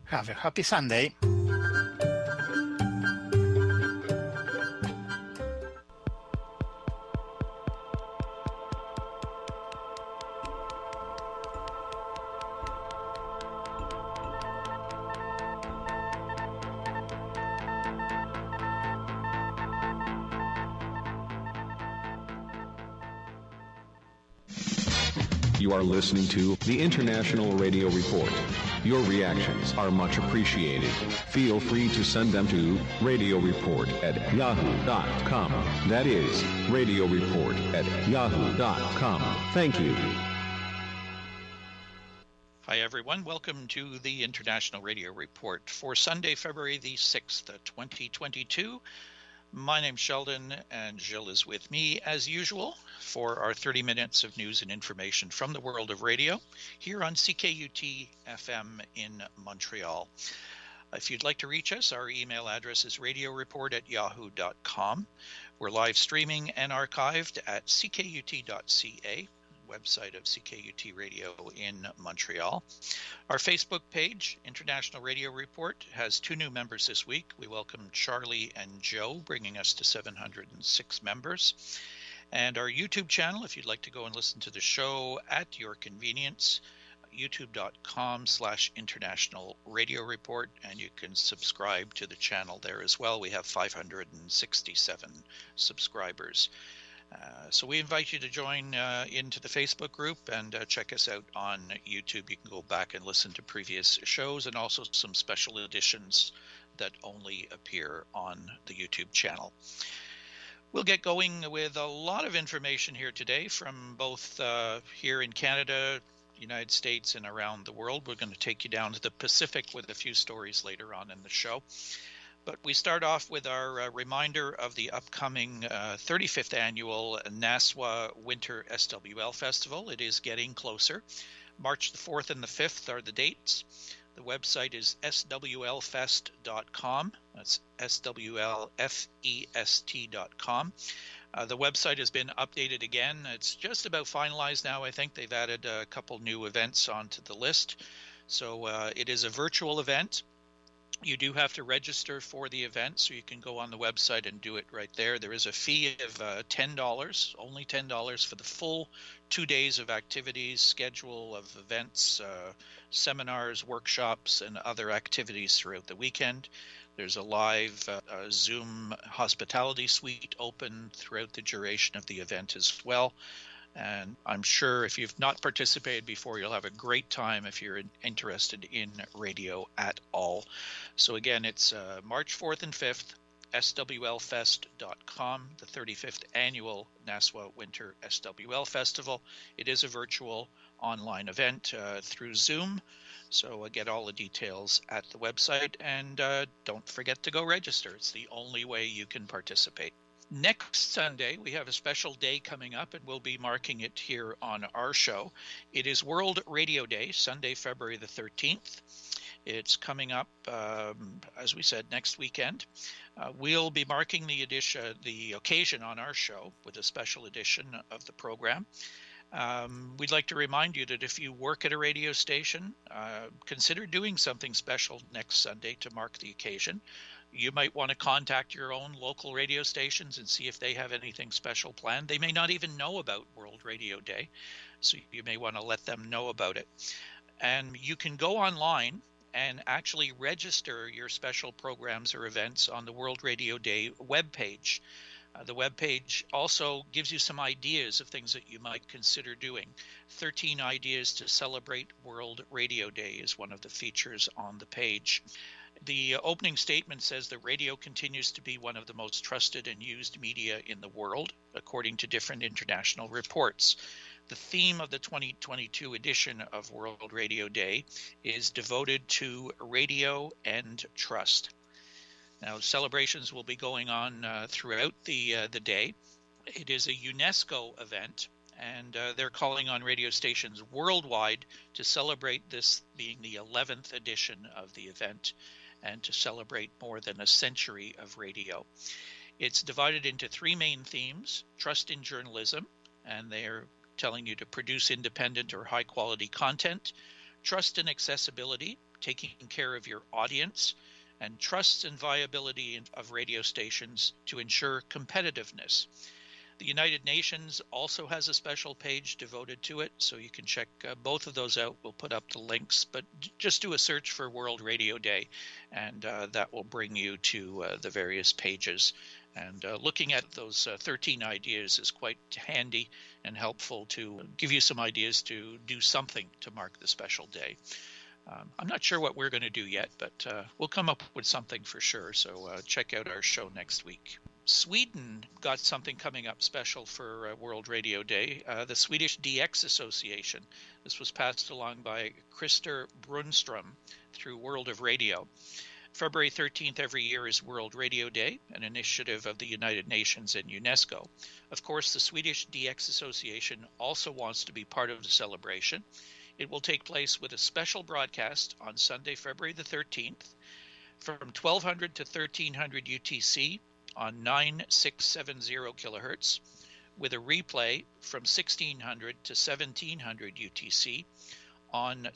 Have a happy Sunday. You are listening to the International Radio Report. Your reactions are much appreciated. Feel free to send them to radioreport@yahoo.com. That is radioreport@yahoo.com. Thank you. Hi, everyone. Welcome to the International Radio Report for Sunday, February the 6th, 2022. My name's Sheldon, and Jill is with me, as usual, for our 30 minutes of news and information from the world of radio here on CKUT FM in Montreal. If you'd like to reach us, our email address is radioreport@yahoo.com. We're live streaming and archived at ckut.ca, website of CKUT Radio in Montreal. Our Facebook page, International Radio Report, has 2 new members this week. We welcome Charlie and Joe, bringing us to 706 members. And our YouTube channel, if you'd like to go and listen to the show at your convenience, youtube.com/International Radio Report, and you can subscribe to the channel there as well. We have 567 subscribers. So we invite you to join into the Facebook group and check us out on YouTube. You can go back and listen to previous shows and also some special editions that only appear on the YouTube channel. We'll get going with a lot of information here today from both here in Canada, United States, and around the world. We're going to take you down to the Pacific with a few stories later on in the show. But we start off with our reminder of the upcoming 35th annual NASWA Winter SWL Festival. It is getting closer. March the 4th and the 5th are the dates. The website is swlfest.com. That's swlfest.com. The website has been updated again. It's just about finalized now. I think they've added a couple new events onto the list. So it is a virtual event. You do have to register for the event, so you can go on the website and do it right there. There is a fee of $10, only $10 for the full 2 days of activities, schedule of events, seminars, workshops, and other activities throughout the weekend. There's a live Zoom hospitality suite open throughout the duration of the event as well. And I'm sure if you've not participated before, you'll have a great time if you're interested in radio at all. So again, it's March 4th and 5th, swlfest.com, the 35th annual NASWA Winter SWL Festival. It is a virtual online event through Zoom. So get all the details at the website, and don't forget to go register. It's the only way you can participate. Next Sunday, we have a special day coming up, and we'll be marking it here on our show. It is World Radio Day, Sunday, February the 13th. It's coming up, as we said, next weekend. We'll be marking the occasion on our show with a special edition of the program. We'd like to remind you that if you work at a radio station, consider doing something special next Sunday to mark the occasion. You might want to contact your own local radio stations and see if they have anything special planned. They may not even know about World Radio Day, so you may want to let them know about it. And you can go online and actually register your special programs or events on the World Radio Day webpage. The webpage also gives you some ideas of things that you might consider doing. 13 ideas to celebrate World Radio Day is one of the features on the page. The opening statement says that radio continues to be one of the most trusted and used media in the world, according to different international reports. The theme of the 2022 edition of World Radio Day is devoted to radio and trust. Now, celebrations will be going on throughout the day. It is a UNESCO event, and they're calling on radio stations worldwide to celebrate this being the 11th edition of the event and to celebrate more than a century of radio. It's divided into 3 main themes: trust in journalism, and they're telling you to produce independent or high-quality content; trust and accessibility, taking care of your audience, and trust and viability of radio stations to ensure competitiveness. The United Nations also has a special page devoted to it, so you can check both of those out. We'll put up the links, but just do a search for World Radio Day, and that will bring you to the various pages. And looking at those 13 ideas is quite handy and helpful to give you some ideas to do something to mark the special day. I'm not sure what we're going to do yet, but we'll come up with something for sure, so check out our show next week. Sweden got something coming up special for World Radio Day, the Swedish DX Association. This was passed along by Christer Brunström through World of Radio. February 13th every year is World Radio Day, an initiative of the United Nations and UNESCO. Of course, the Swedish DX Association also wants to be part of the celebration. It will take place with a special broadcast on Sunday, February the 13th, from 1200 to 1300 UTC, on 9670 kilohertz, with a replay from 1600 to 1700 UTC on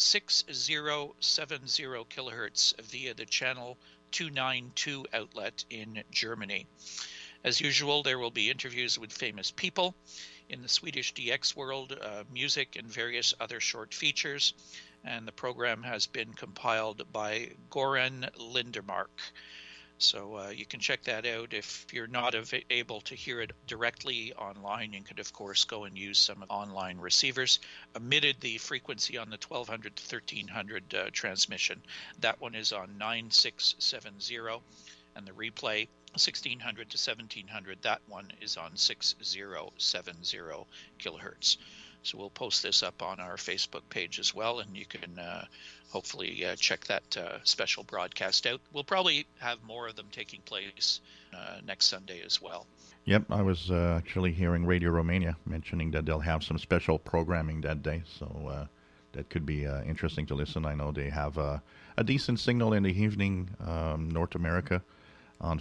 6070 kilohertz via the channel 292 outlet in Germany. As usual, there will be interviews with famous people in the Swedish DX world, music and various other short features, and the program has been compiled by Goran Lindermark. So you can check that out. If you're not able to hear it directly online, you could, of course, go and use some online receivers. Omitted the frequency on the 1200 to 1300 transmission. That one is on 9670, and the replay 1600 to 1700. That one is on 6070 kilohertz. So we'll post this up on our Facebook page as well, and you can hopefully check that special broadcast out. We'll probably have more of them taking place next Sunday as well. Yep, I was actually hearing Radio Romania mentioning that they'll have some special programming that day, so that could be interesting to listen. I know they have a decent signal in the evening, North America, on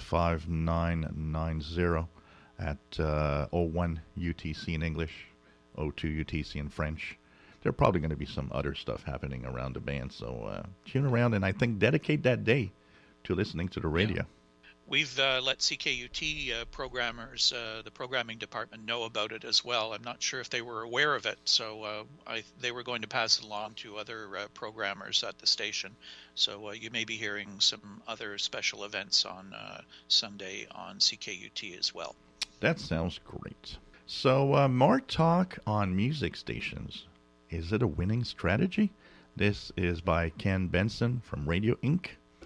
5990 at 01 UTC in English, 02 UTC in French. There are probably going to be some other stuff happening around the band, so tune around and I think dedicate that day to listening to the radio. Yeah. We've let CKUT programmers, the programming department, know about it as well. I'm not sure if they were aware of it, so they were going to pass it along to other programmers at the station. So you may be hearing some other special events on Sunday on CKUT as well. That sounds great. So more talk on music stations. Is it a winning strategy? This is by Ken Benson from Radio Inc.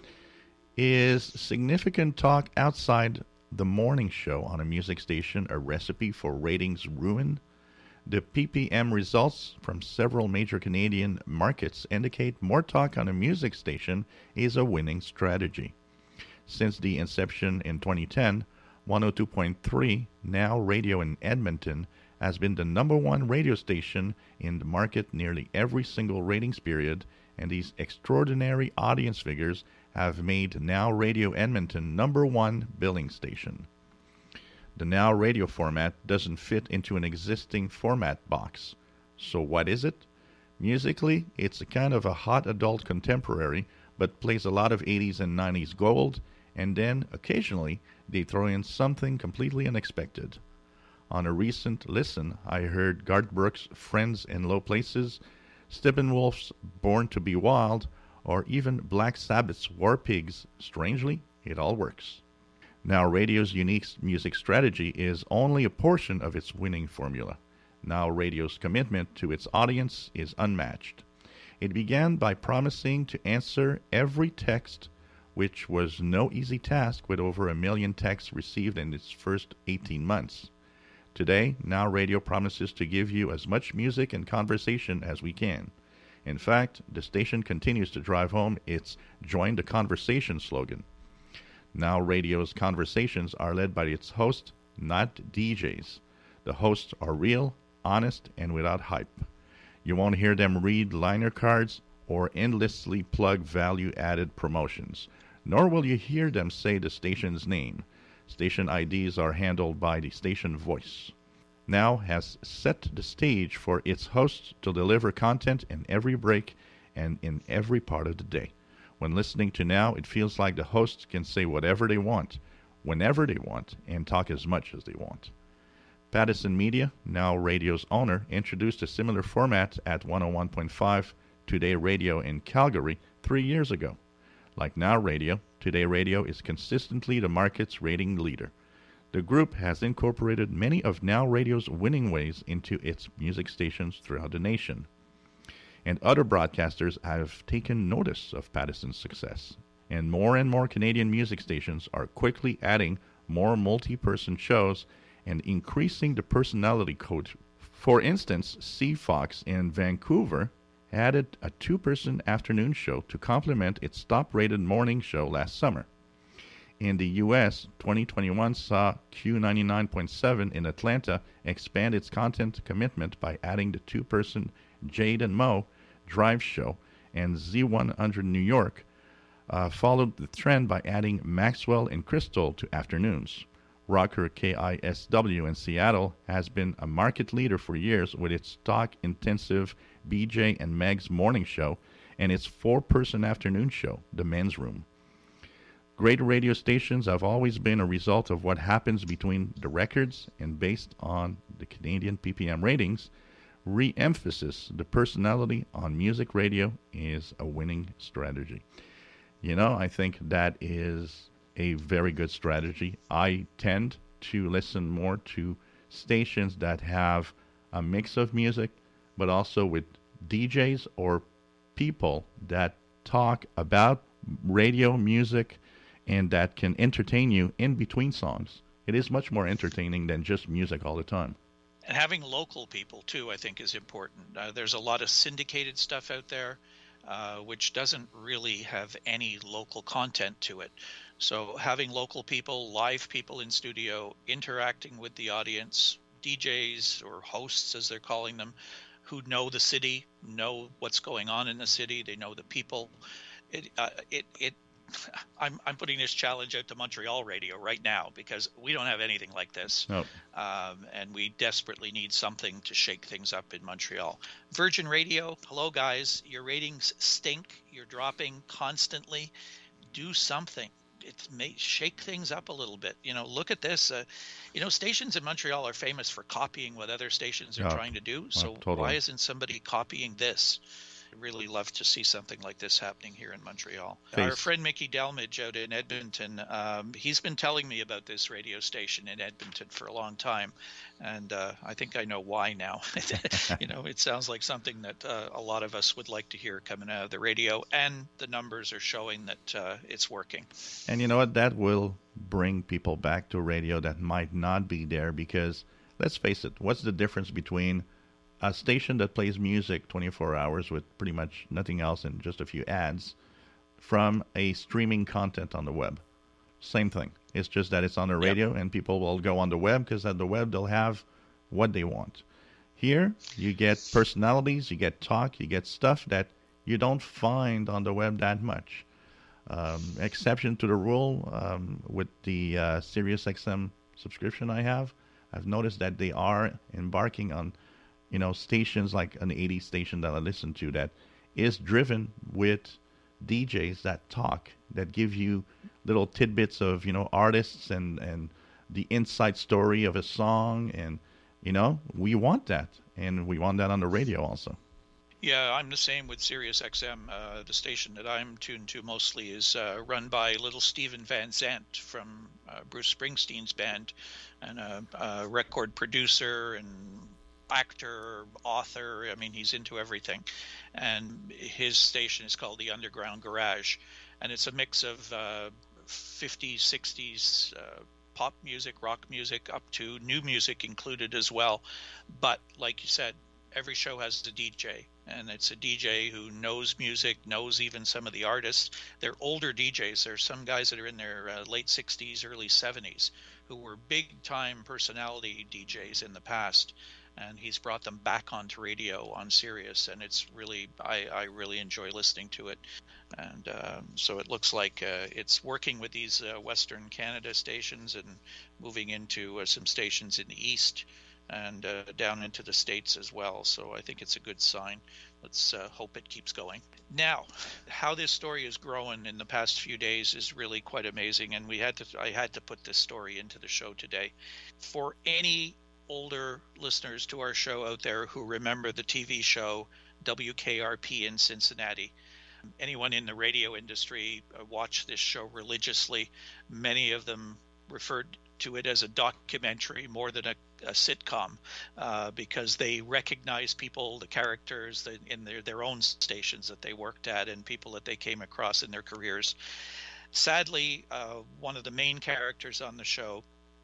Is significant talk outside the morning show on a music station a recipe for ratings ruin? The PPM results from several major Canadian markets indicate more talk on a music station is a winning strategy. Since the inception in 2010, 102.3, now radio in Edmonton, has been the number one radio station in the market nearly every single ratings period, and these extraordinary audience figures have made Now Radio Edmonton number one billing station. The Now Radio format doesn't fit into an existing format box. So what is it? Musically, it's a kind of a hot adult contemporary, but plays a lot of 80s and 90s gold, and then, occasionally, they throw in something completely unexpected. On a recent listen, I heard Garth Brooks' Friends in Low Places, Steppenwolf's Born to Be Wild, or even Black Sabbath's War Pigs. Strangely, it all works. Now Radio's unique music strategy is only a portion of its winning formula. Now Radio's commitment to its audience is unmatched. It began by promising to answer every text, which was no easy task with over 1 million texts received in its first 18 months. Today, Now Radio promises to give you as much music and conversation as we can. In fact, the station continues to drive home its Join the Conversation slogan. Now Radio's conversations are led by its hosts, not DJs. The hosts are real, honest, and without hype. You won't hear them read liner cards or endlessly plug value-added promotions, nor will you hear them say the station's name. Station IDs are handled by the station voice. Now has set the stage for its hosts to deliver content in every break and in every part of the day. When listening to Now, it feels like the hosts can say whatever they want, whenever they want, and talk as much as they want. Pattison Media, Now Radio's owner, introduced a similar format at 101.5 Today Radio in Calgary 3 years ago. Like Now Radio, Today Radio is consistently the market's rating leader. The group has incorporated many of Now Radio's winning ways into its music stations throughout the nation. And other broadcasters have taken notice of Pattison's success. And more Canadian music stations are quickly adding more multi-person shows and increasing the personality code. For instance, CFOX in Vancouver added a 2-person afternoon show to complement its top-rated morning show last summer. In the U.S., 2021 saw Q99.7 in Atlanta expand its content commitment by adding the 2-person Jade and Mo Drive show, and Z100 New York followed the trend by adding Maxwell and Crystal to afternoons. Rocker KISW in Seattle has been a market leader for years with its talk-intensive BJ and Meg's morning show and its 4-person afternoon show, The Men's Room. Great radio stations have always been a result of what happens between the records, and based on the Canadian PPM ratings, re-emphasis the personality on music radio is a winning strategy. You know, I think that is a very good strategy. I tend to listen more to stations that have a mix of music, but also with DJs or people that talk about radio music and that can entertain you in between songs. It is much more entertaining than just music all the time. And having local people, too, I think is important. There's a lot of syndicated stuff out there, which doesn't really have any local content to it. So having local people, live people in studio, interacting with the audience, DJs or hosts, as they're calling them, who know the city, know what's going on in the city, they know the people. I'm putting this challenge out to Montreal radio right now because we don't have anything like this. Nope. And we desperately need something to shake things up in Montreal. Virgin Radio, hello guys, your ratings stink. You're dropping constantly. Do something. Shake things up a little bit. You know, look at this. Stations in Montreal are famous for copying what other stations are trying to do. So totally. Why isn't somebody copying this? Really love to see something like this happening here in Montreal. Our friend Mickey Delmage out in Edmonton, he's been telling me about this radio station in Edmonton for a long time, and I think I know why now. It sounds like something that a lot of us would like to hear coming out of the radio, and the numbers are showing that it's working. And you know what? That will bring people back to radio that might not be there because, let's face it, what's the difference between a station that plays music 24 hours with pretty much nothing else and just a few ads from a streaming content on the web? Same thing. It's just that it's on the radio and people will go on the web because at the web they'll have what they want. Here, you get personalities, you get talk, you get stuff that you don't find on the web that much. Exception to the rule with the SiriusXM subscription I've noticed that they are embarking on stations like an 80s station that I listen to that is driven with DJs that talk, that give you little tidbits of, artists and the inside story of a song. And, we want that. And we want that on the radio also. Yeah, I'm the same with SiriusXM. The station that I'm tuned to mostly is run by little Steven Van Zandt from Bruce Springsteen's band, and a record producer and actor, author. I mean, he's into everything. And his station is called the Underground Garage. And it's a mix of 50s, 60s pop music, rock music, up to new music included as well. But like you said, every show has a DJ. And it's a DJ who knows music, knows even some of the artists. They're older DJs. There's some guys that are in their late 60s, early 70s who were big-time personality DJs in the past. And he's brought them back onto radio on Sirius, and it's really, I really enjoy listening to it. And so it looks like it's working with these Western Canada stations and moving into some stations in the East. and down into the States as well. So I think it's a good sign. Let's hope it keeps going. Now, how this story has grown in the past few days is really quite amazing, and I had to put this story into the show today. For any older listeners to our show out there who remember the TV show WKRP in Cincinnati, anyone in the radio industry watched this show religiously. Many of them referred to it as a documentary more than a sitcom, because they recognized people, the characters in their own stations that they worked at, and people that they came across in their careers. Sadly, one of the main characters on the show,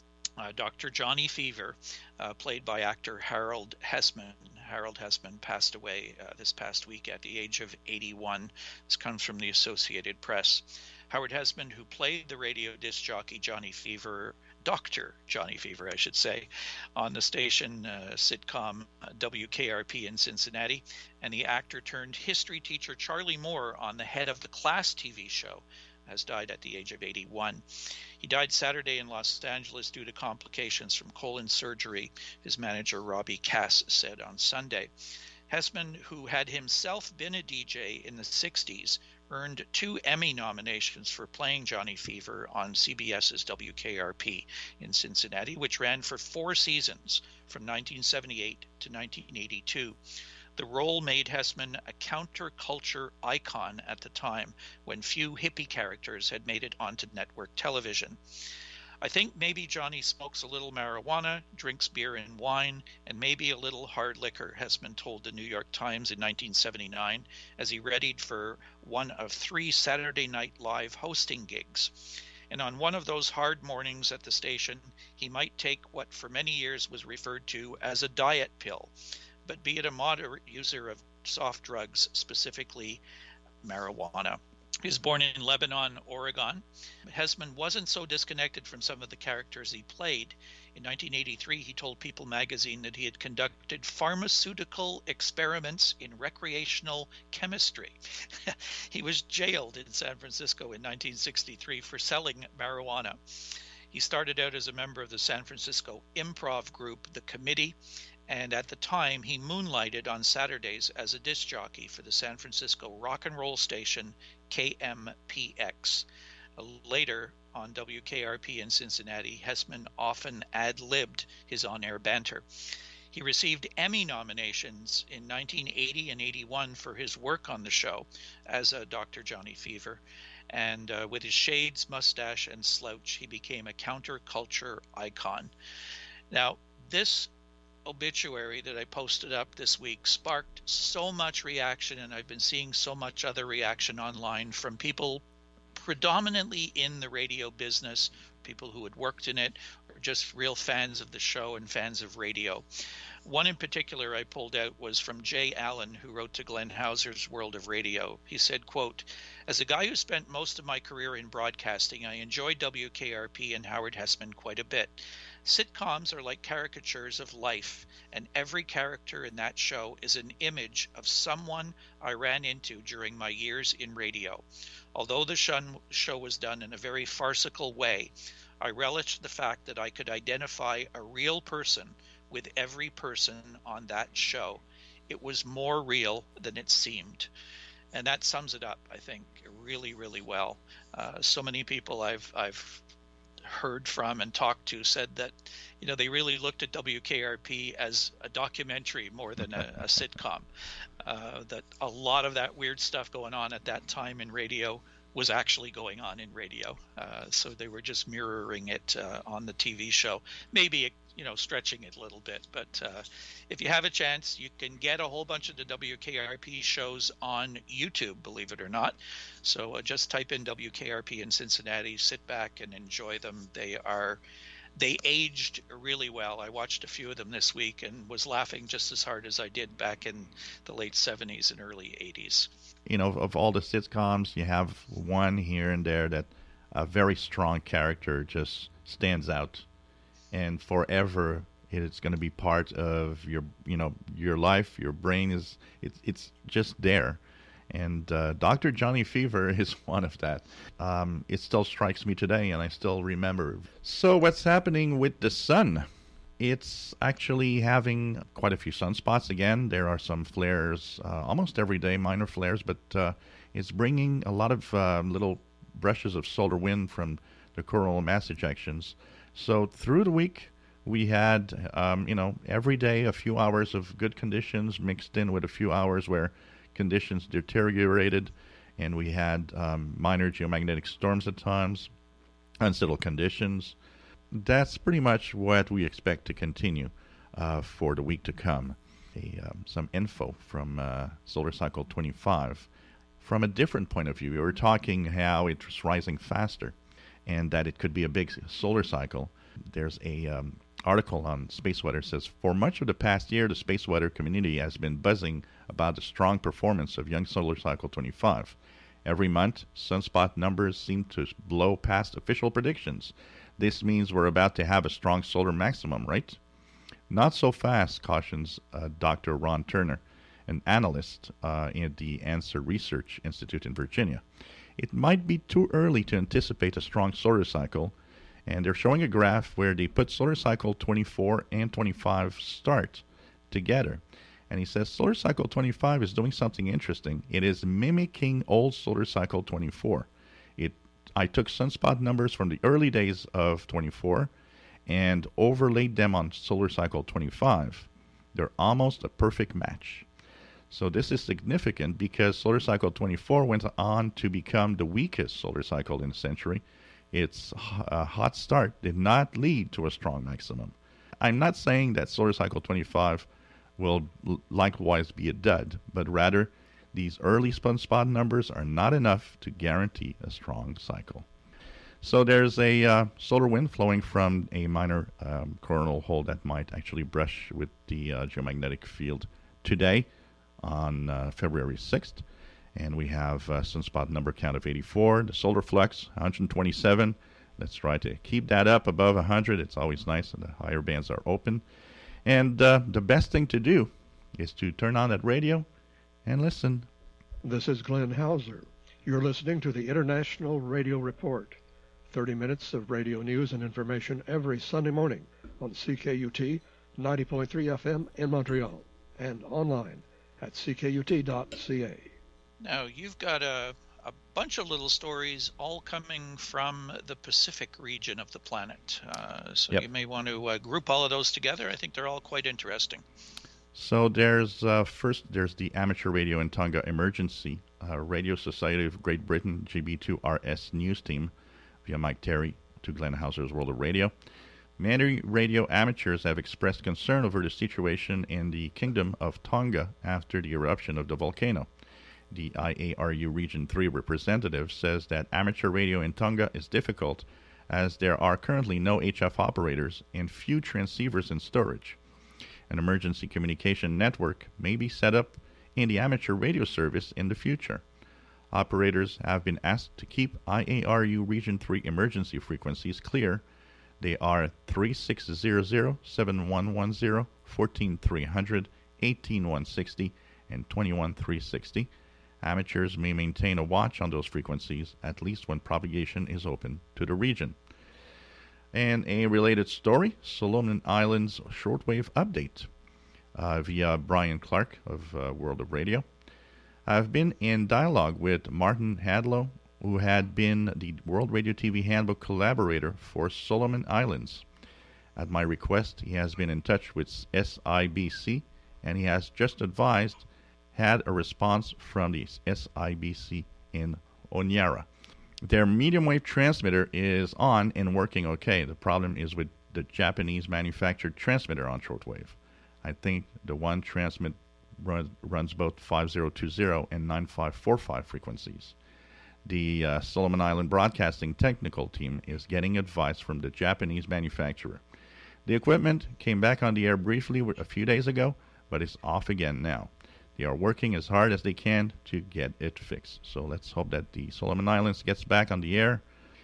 Dr. Johnny Fever, played by actor Harold Hesseman. Harold Hesseman passed away this past week at the age of 81. This comes from the Associated Press. Howard Hesseman, who played the radio disc jockey Johnny Fever, Dr. Johnny Fever, I should say, on the station sitcom WKRP in Cincinnati, and the actor turned history teacher Charlie Moore on the Head of the Class TV show, has died at the age of 81. He died Saturday in Los Angeles due to complications from colon surgery, his manager Robbie Cass said on Sunday. Hesseman, who had himself been a DJ in the 60s, earned 2 Emmy nominations for playing Johnny Fever on CBS's WKRP in Cincinnati, which ran for 4 seasons from 1978 to 1982. The role made Hesseman a counterculture icon at the time when few hippie characters had made it onto network television. I think maybe Johnny smokes a little marijuana, drinks beer and wine, and maybe a little hard liquor, Hesseman told the New York Times in 1979 as he readied for one of 3 Saturday Night Live hosting gigs. And on one of those hard mornings at the station, he might take what for many years was referred to as a diet pill, but be it a moderate user of soft drugs, specifically marijuana. He was born in Lebanon, Oregon. Hesseman wasn't so disconnected from some of the characters he played. In 1983, he told People magazine that he had conducted pharmaceutical experiments in recreational chemistry. He was jailed in San Francisco in 1963 for selling marijuana. He started out as a member of the San Francisco improv group, The Committee, and at the time he moonlighted on Saturdays as a disc jockey for the San Francisco rock and roll station KMPX. Later on WKRP in Cincinnati, Hesseman often ad-libbed his on-air banter. He received Emmy nominations in 1980 and 81 for his work on the show as a Dr. Johnny Fever, and with his shades, mustache, and slouch, he became a counterculture icon. Now, this obituary that I posted up this week sparked so much reaction, and I've been seeing so much other reaction online from people predominantly in the radio business, people who had worked in it, or just real fans of the show and fans of radio. One in particular I pulled out was from Jay Allen, who wrote to Glenn Hauser's World of Radio. He said, quote, "As a guy who spent most of my career in broadcasting, I enjoyed WKRP and Howard Hesseman quite a bit. Sitcoms are like caricatures of life, and every character in that show is an image of someone I ran into during my years in radio. Although the show was done in a very farcical way, I relished the fact that I could identify a real person with every person on that show. It was more real than it seemed." And that sums it up, I think, really, really well. So many people I've heard from and talked to said that, you know, they really looked at WKRP as a documentary more than a sitcom. That a lot of that weird stuff going on at that time in radio was actually going on in radio. So they were just mirroring it on the TV show. Maybe, you know, stretching it a little bit. But if you have a chance, you can get a whole bunch of the WKRP shows on YouTube, believe it or not. So just type in WKRP in Cincinnati, sit back and enjoy them. They aged really well. I watched a few of them this week and was laughing just as hard as I did back in the late 70s and early 80s. You know, of all the sitcoms, you have one here and there that a very strong character just stands out, and forever it's going to be part of your, you know, your life. Your brain is it's just there. And Dr. Johnny Fever is one of that. It still strikes me today, and I still remember. So what's happening with the sun? It's actually having quite a few sunspots again. There are some flares almost every day, minor flares, but it's bringing a lot of little brushes of solar wind from the coronal mass ejections. So through the week, we had, every day a few hours of good conditions mixed in with a few hours where conditions deteriorated, and we had minor geomagnetic storms at times, unsettled conditions. That's pretty much what we expect to continue for the week to come. Some info from Solar Cycle 25. From a different point of view, we were talking how it's rising faster and that it could be a big solar cycle. There's a article on Space Weather says, for much of the past year, the space weather community has been buzzing about the strong performance of young Solar Cycle 25. Every month, sunspot numbers seem to blow past official predictions. This means we're about to have a strong solar maximum, right? Not so fast, cautions Dr. Ron Turner, an analyst in the Answer Research Institute in Virginia. It might be too early to anticipate a strong solar cycle, and they're showing a graph where they put Solar Cycle 24 and 25 start together. And he says Solar Cycle 25 is doing something interesting. It is mimicking old Solar Cycle 24. I took sunspot numbers from the early days of 24 and overlaid them on Solar Cycle 25. They're almost a perfect match. So this is significant because Solar Cycle 24 went on to become the weakest solar cycle in the century. Its hot start did not lead to a strong maximum. I'm not saying that Solar Cycle 25 will likewise be a dud, but rather these early sunspot numbers are not enough to guarantee a strong cycle. So there's a solar wind flowing from a minor coronal hole that might actually brush with the geomagnetic field today on February 6th. And we have a sunspot number count of 84, the solar flux 127. Let's try to keep that up above 100. It's always nice, and the higher bands are open. And the best thing to do is to turn on that radio and listen. This is Glenn Hauser. You're listening to the International Radio Report. 30 minutes of radio news and information every Sunday morning on CKUT 90.3 FM in Montreal and online at ckut.ca. Now, you've got a bunch of little stories all coming from the Pacific region of the planet. So Yep. You may want to group all of those together. I think they're all quite interesting. So there's there's the Amateur Radio in Tonga Emergency Radio Society of Great Britain GB2RS News Team via Mike Terry to Glenn Hauser's World of Radio. Many radio amateurs have expressed concern over the situation in the Kingdom of Tonga after the eruption of the volcano. The IARU Region 3 representative says that amateur radio in Tonga is difficult as there are currently no HF operators and few transceivers in storage. An emergency communication network may be set up in the amateur radio service in the future. Operators have been asked to keep IARU Region 3 emergency frequencies clear. They are 3600, 7110, 14300, 18160, and 21360. Amateurs may maintain a watch on those frequencies, at least when propagation is open to the region. And a related story, Solomon Islands shortwave update via Brian Clark of World of Radio. I've been in dialogue with Martin Hadlow, who had been the World Radio TV Handbook collaborator for Solomon Islands. At my request, he has been in touch with SIBC, and he has just had a response from the SIBC in Honiara. Their medium wave transmitter is on and working okay. The problem is with the Japanese manufactured transmitter on shortwave. I think the one transmit runs both 5020 and 9545 frequencies. The Solomon Island Broadcasting technical team is getting advice from the Japanese manufacturer. The equipment came back on the air briefly a few days ago, but it's off again now. They are working as hard as they can to get it fixed. So let's hope that the Solomon Islands gets back on the air.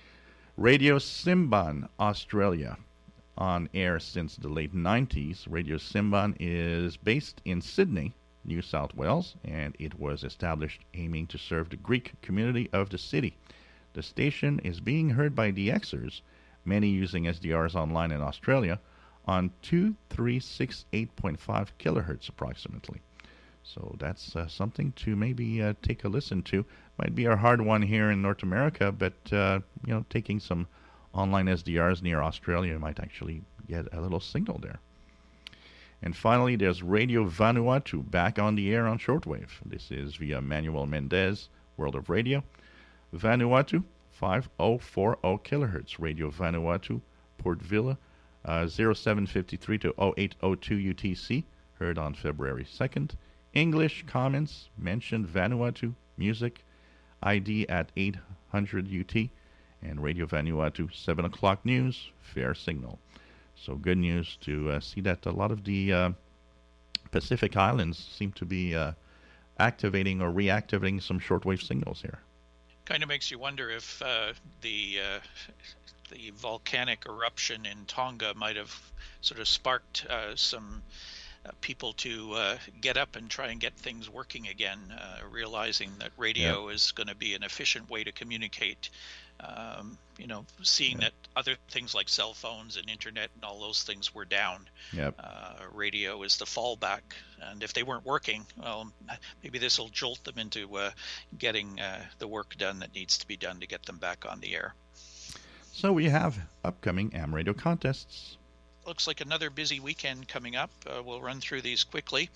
Radio Simban, Australia, on air since the late 90s. Radio Simban is based in Sydney, New South Wales, and it was established aiming to serve the Greek community of the city. The station is being heard by DXers, many using SDRs online in Australia, on 2368.5 kilohertz approximately. So that's something to maybe take a listen to. Might be a hard one here in North America, but taking some online SDRs near Australia might actually get a little signal there. And finally, there's Radio Vanuatu back on the air on shortwave. This is via Manuel Mendez, World of Radio. Vanuatu, 5040 kilohertz. Radio Vanuatu, Port Vila, 0753 to 0802 UTC, heard on February 2nd. English comments mentioned Vanuatu, music, ID at 800 UT, and Radio Vanuatu, 7 o'clock news, fair signal. So good news to see that a lot of the Pacific Islands seem to be activating or reactivating some shortwave signals here. Kind of makes you wonder if the volcanic eruption in Tonga might have sort of sparked some people to get up and try and get things working again, realizing that radio is going to be an efficient way to communicate. Seeing that other things like cell phones and internet and all those things were down. Radio is the fallback. And if they weren't working, well, maybe this will jolt them into getting the work done that needs to be done to get them back on the air. So we have upcoming AM radio contests. Looks like another busy weekend coming up. We'll run through these quickly.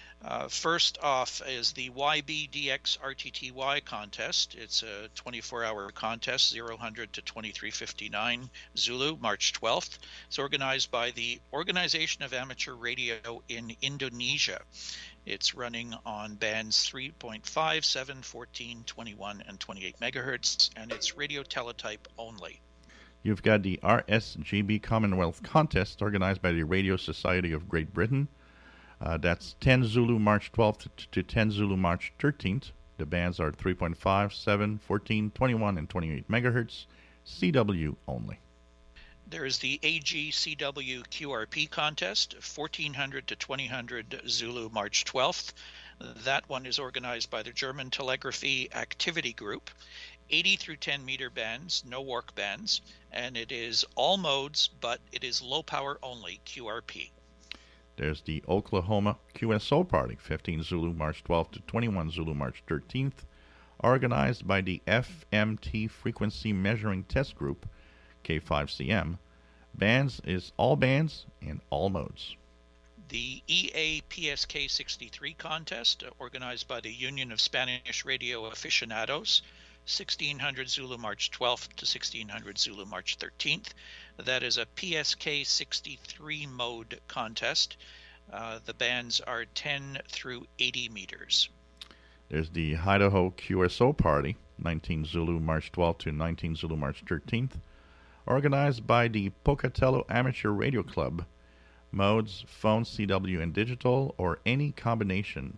First off is the YBDX RTTY contest. It's a 24-hour contest, 0000 to 2359 Zulu, March 12th. It's organized by the Organization of Amateur Radio in Indonesia. It's running on bands 3.5, 7, 14, 21, and 28 megahertz, and it's radio teletype only. You've got the RSGB Commonwealth Contest organized by the Radio Society of Great Britain. That's 10 Zulu March 12th to 10 Zulu March 13th. The bands are 3.5, 7, 14, 21, and 28 megahertz, CW only. There is the AGCW QRP contest, 1400 to 2000 Zulu March 12th. That one is organized by the German Telegraphy Activity Group. 80 through 10 meter bands, no work bands, and it is all modes, but it is low power only, QRP. There's the Oklahoma QSO Party, 15 Zulu March 12th to 21 Zulu March 13th, organized by the FMT Frequency Measuring Test Group, K5CM. Bands is all bands and all modes. The EAPSK 63 contest, organized by the Union of Spanish Radio Aficionados, 1600 Zulu March 12th to 1600 Zulu March 13th. That is a PSK 63 mode contest. The bands are 10 through 80 meters. There's the Idaho QSO Party, 19 Zulu March 12th to 19 Zulu March 13th, organized by the Pocatello Amateur Radio Club. Modes, phone, CW, and digital, or any combination.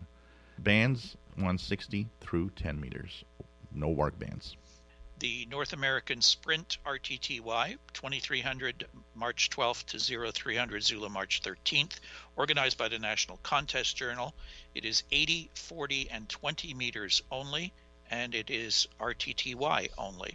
Bands 160 through 10 meters. No work bands. The North American Sprint RTTY, 2300 March 12th to 0300 Zulu March 13th, organized by the National Contest Journal. It is 80, 40, and 20 meters only, and it is RTTY only.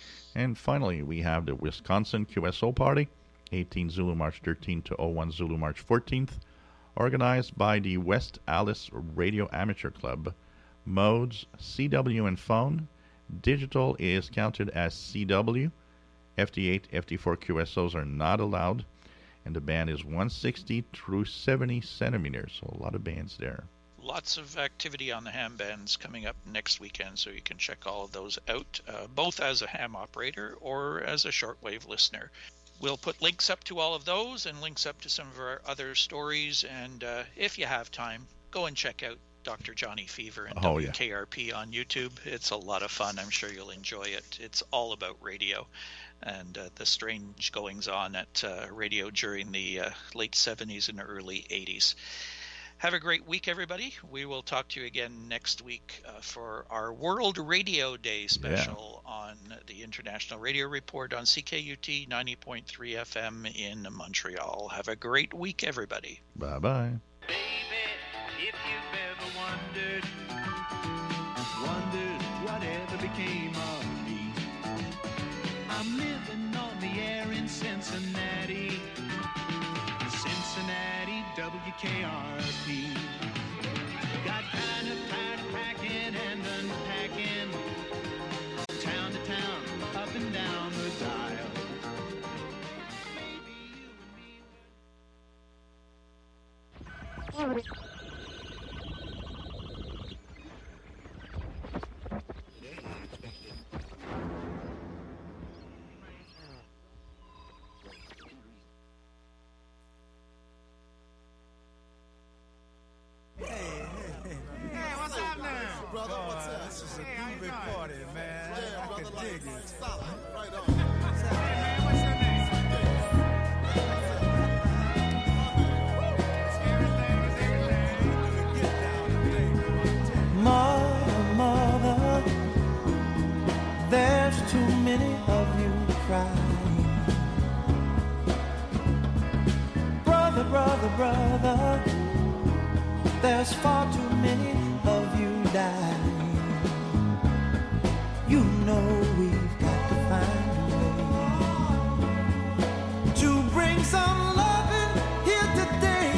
And finally, we have the Wisconsin QSO Party, 18 Zulu March 13th to 01 Zulu March 14th, organized by the West Allis Radio Amateur Club. Modes, CW and phone. Digital is counted as CW. FD8, FD4 QSOs are not allowed. And the band is 160 through 70 centimeters. So a lot of bands there. Lots of activity on the ham bands coming up next weekend, so you can check all of those out, both as a ham operator or as a shortwave listener. We'll put links up to all of those and links up to some of our other stories. And if you have time, go and check out Dr. Johnny Fever and WKRP on YouTube. It's a lot of fun. I'm sure you'll enjoy it. It's all about radio and the strange goings-on at radio during the late 70s and early 80s. Have a great week, everybody. We will talk to you again next week for our World Radio Day special on the International Radio Report on CKUT 90.3 FM in Montreal. Have a great week, everybody. Bye-bye. Baby, if you've ever wondered whatever became of me, I'm living on the air in Cincinnati. Mother, mother, there's too many of you crying. Brother, brother, brother, there's far too many of you dying. You know we've got to find a way to bring some loving here today.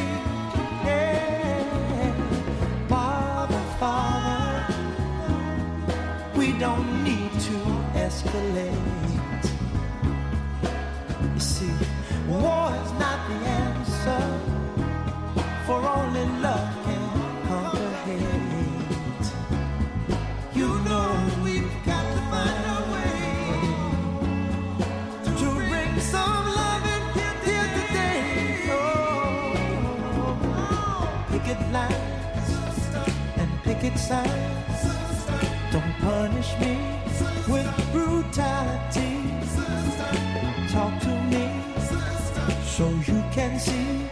Yeah. Father, Father, we don't need to escalate. You see, war is not the answer, for only love can conquer hate. You know we've got to find a way to bring some loving here today. Oh, picket lines and picket signs, don't punish me with brutality. Talk to me so you can see